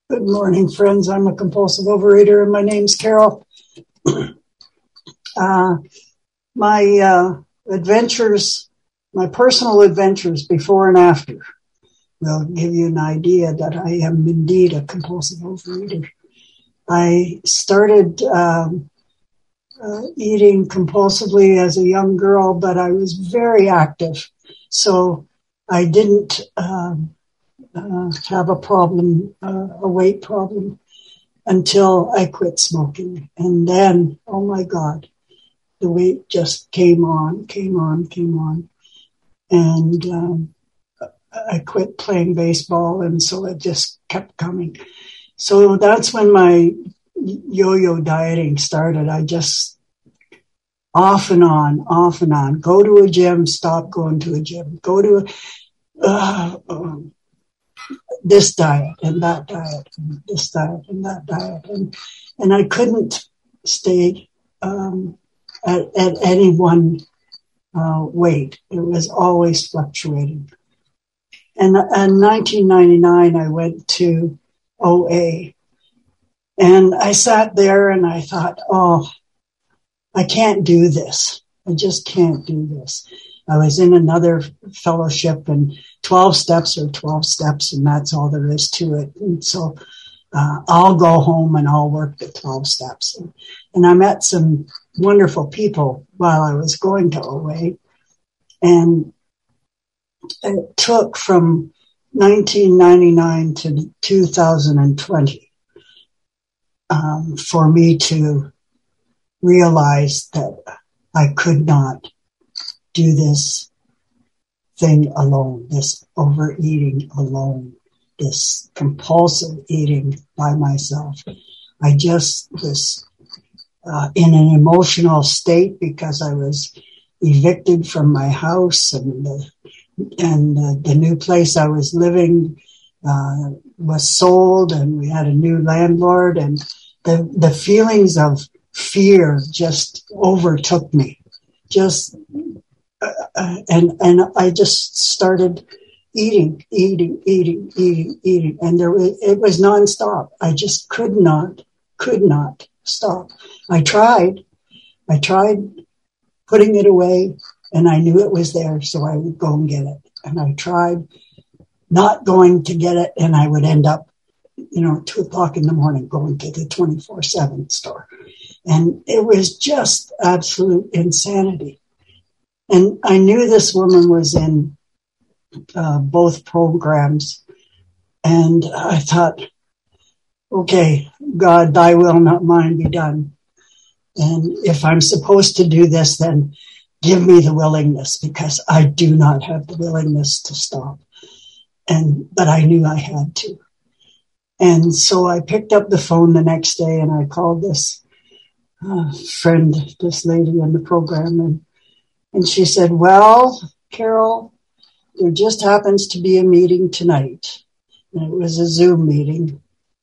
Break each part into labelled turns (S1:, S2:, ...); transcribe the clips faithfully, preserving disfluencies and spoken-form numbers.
S1: Good morning, friends. I'm a compulsive overeater, and my name's Carol. uh, my uh, adventures, my personal adventures before and after will give you an idea that I am indeed a compulsive overeater. I started um, uh, eating compulsively as a young girl, but I was very active, so I didn't um, uh, have a problem, uh, a weight problem, until I quit smoking. And then, oh my God, the weight just came on, came on, came on. And um, I quit playing baseball, and so it just kept coming. So that's when my yo-yo dieting started. I just off and on, off and on, go to a gym, stop going to a gym, go to a, uh, um, this diet and that diet and this diet and that diet. And, and I couldn't stay um, at, at any one uh, weight. It was always fluctuating. And in nineteen ninety-nine, I went to O A. And I sat there and I thought, oh, I can't do this. I just can't do this. I was in another fellowship, and twelve steps are twelve steps, and that's all there is to it. And so uh, I'll go home and I'll work the twelve steps. And, and I met some wonderful people while I was going to O A. And it took from nineteen ninety-nine to two thousand twenty um, for me to realize that I could not do this thing alone, this overeating alone, this compulsive eating by myself. I just was uh, in an emotional state because I was evicted from my house, and the, and the, the new place I was living uh, was sold, and we had a new landlord, and the, the feelings of fear just overtook me. Just Uh, and and I just started eating, eating, eating, eating, eating, and there was, it was nonstop. I just could not, could not stop. I tried, I tried putting it away, and I knew it was there, so I would go and get it. And I tried not going to get it, and I would end up, you know, two o'clock in the morning going to the twenty-four seven store, and it was just absolute insanity. And I knew this woman was in uh, both programs. And I thought, okay, God, thy will, not mine, be done. And if I'm supposed to do this, then give me the willingness, because I do not have the willingness to stop. And but I knew I had to. And so I picked up the phone the next day, and I called this uh, friend, this lady in the program, and And she said, well, Carol, there just happens to be a meeting tonight. And it was a Zoom meeting.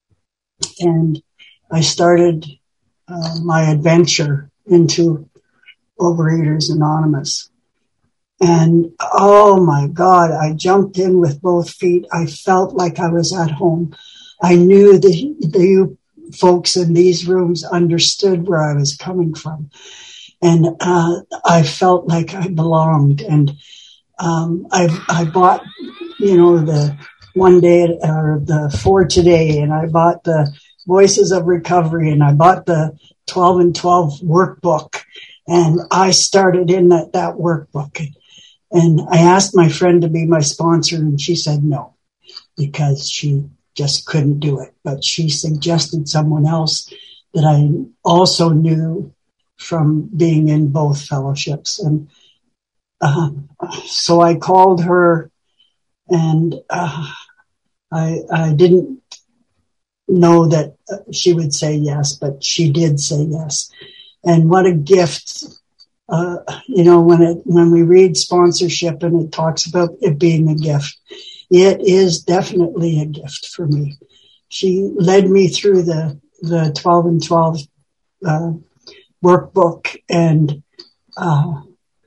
S1: And I started uh, my adventure into Overeaters Anonymous. And, oh, my God, I jumped in with both feet. I felt like I was at home. I knew the, the folks in these rooms understood where I was coming from. And uh, I felt like I belonged. And um, I, I bought, you know, the one day or the for today, and I bought the Voices of Recovery, and I bought the twelve and twelve workbook. And I started in that, that workbook. And I asked my friend to be my sponsor, and she said no, because she just couldn't do it. But she suggested someone else that I also knew from being in both fellowships. And uh, so I called her, and uh, I, I didn't know that she would say yes, but she did say yes. And what a gift, uh, you know, when it, when we read sponsorship and it talks about it being a gift, it is definitely a gift for me. She led me through the, the twelve and twelve uh, workbook, and uh,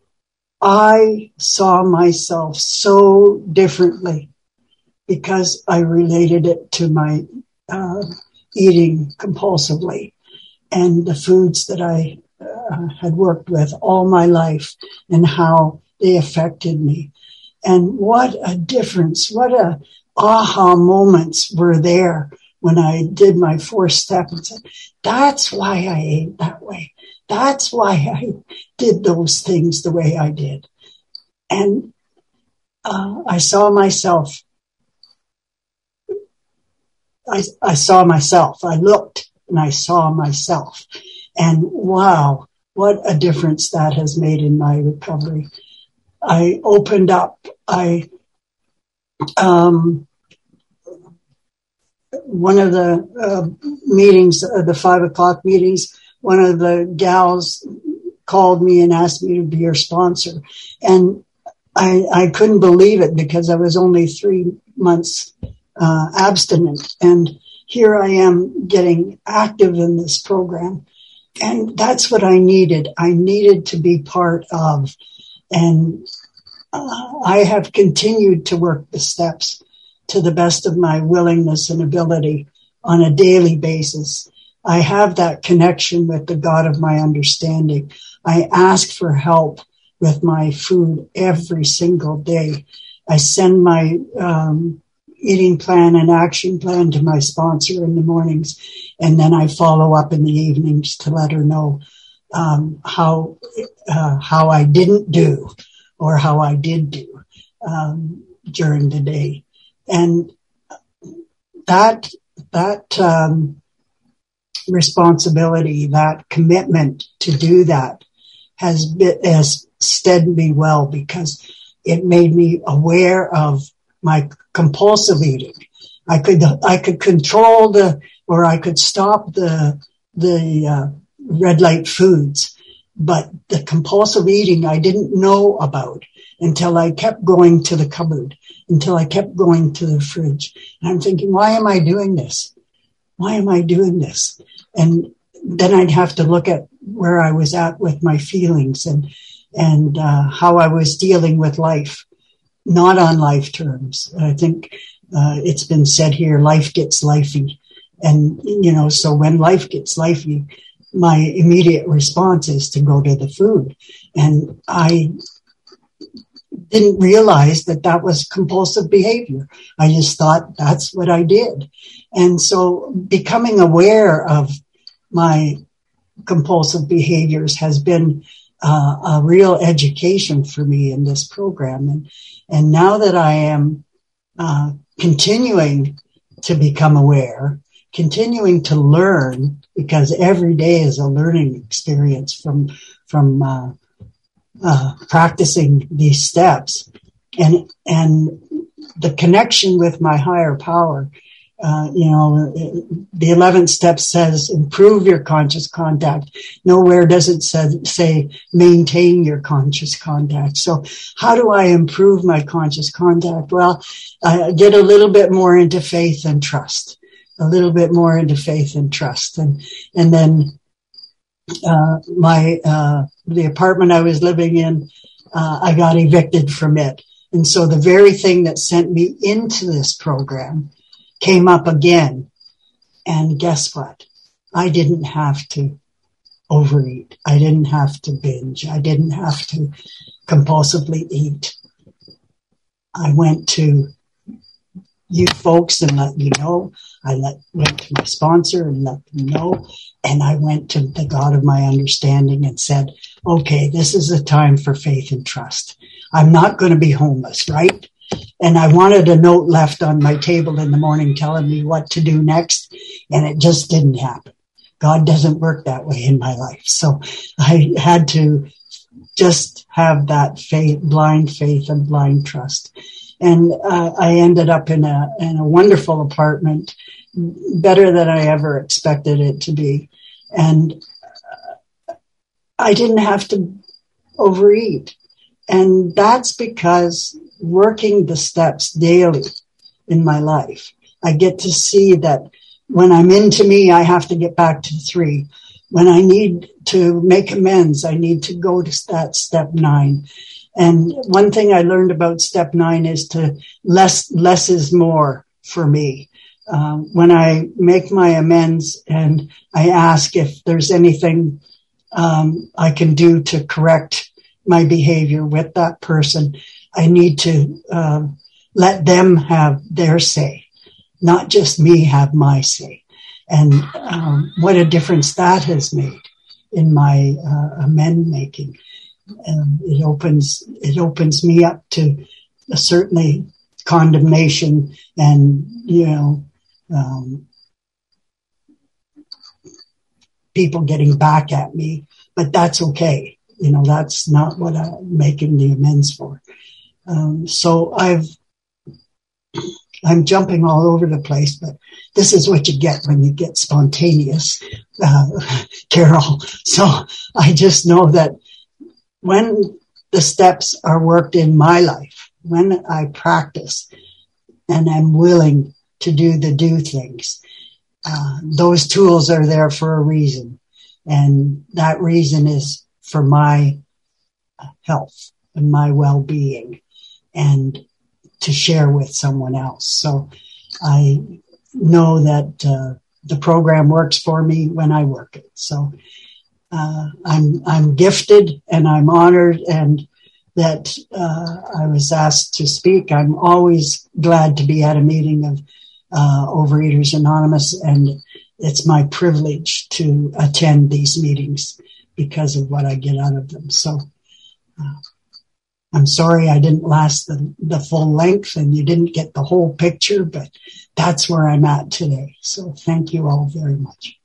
S1: I saw myself so differently because I related it to my uh, eating compulsively, and the foods that I uh, had worked with all my life and how they affected me. And what a difference, what a aha moments were there when I did my fourth step and said, that's why I ate that way. That's why I did those things the way I did. And uh, I saw myself. I, I saw myself. I looked and I saw myself. And wow, what a difference that has made in my recovery. I opened up. I, um, one of the uh, meetings, uh, the five o'clock meetings, one of the gals called me and asked me to be her sponsor. And I, I couldn't believe it because I was only three months uh, abstinent. And here I am getting active in this program. And that's what I needed. I needed to be part of. And uh, I have continued to work the steps to the best of my willingness and ability on a daily basis. I have that connection with the God of my understanding. I ask for help with my food every single day. I send my um, eating plan and action plan to my sponsor in the mornings, and then I follow up in the evenings to let her know um, how uh, how I didn't do or how I did do um, during the day. And that that um, responsibility, that commitment to do that has been, has steadied me well, because it made me aware of my compulsive eating. I could I could control the, or I could stop the the uh, red light foods, but the compulsive eating I didn't know about until I kept going to the cupboard, until I kept going to the fridge. And I'm thinking, why am I doing this? Why am I doing this? And then I'd have to look at where I was at with my feelings and and uh, how I was dealing with life, not on life terms. I think uh, it's been said here, life gets lifey. And, you know, so when life gets lifey, my immediate response is to go to the food. And I didn't realize that that was compulsive behavior. I just thought that's what I did. And so becoming aware of my compulsive behaviors has been uh, a real education for me in this program. And, and now that I am uh, continuing to become aware, continuing to learn, because every day is a learning experience from, from, uh, uh, practicing these steps, and, and the connection with my higher power. Uh, you know, the eleventh step says, improve your conscious contact. Nowhere does it say, say, maintain your conscious contact. So how do I improve my conscious contact? Well, I get a little bit more into faith and trust, a little bit more into faith and trust. And, and then, uh, my, uh, the apartment I was living in, uh, I got evicted from it. And so the very thing that sent me into this program came up again. And guess what? I didn't have to overeat. I didn't have to binge. I didn't have to compulsively eat. I went to you folks and let you know. I let, went to my sponsor and let them know. And I went to the God of my understanding and said, okay, this is a time for faith and trust. I'm not going to be homeless, right? And I wanted a note left on my table in the morning telling me what to do next, and it just didn't happen. God doesn't work that way in my life. So I had to just have that faith, blind faith and blind trust. And uh, I ended up in a in a wonderful apartment, better than I ever expected it to be. And uh, I didn't have to overeat. And that's because working the steps daily in my life, I get to see that when I'm into me, I have to get back to three. When I need to make amends, I need to go to that step nine. And one thing I learned about step nine is to less, less is more for me. uh, when I make my amends and I ask if there's anything um, I can do to correct my behavior with that person, I need to uh, let them have their say, not just me have my say. And um, what a difference that has made in my uh, amend making. Um, it opens it opens me up to uh, certainly condemnation and, you know, um, people getting back at me, but that's okay. You know, that's not what I'm making the amends for. Um, so I've, I'm jumping all over the place, but this is what you get when you get spontaneous, uh, Carol. So I just know that when the steps are worked in my life, when I practice and I'm willing to do the do things, uh, those tools are there for a reason. And that reason is for my health and my well-being and to share with someone else. So I know that uh, the program works for me when I work it. So uh, I'm I'm gifted and I'm honored and that uh, I was asked to speak. I'm always glad to be at a meeting of uh, Overeaters Anonymous, and it's my privilege to attend these meetings because of what I get out of them. So uh, I'm sorry I didn't last the, the full length and you didn't get the whole picture, but that's where I'm at today. So thank you all very much.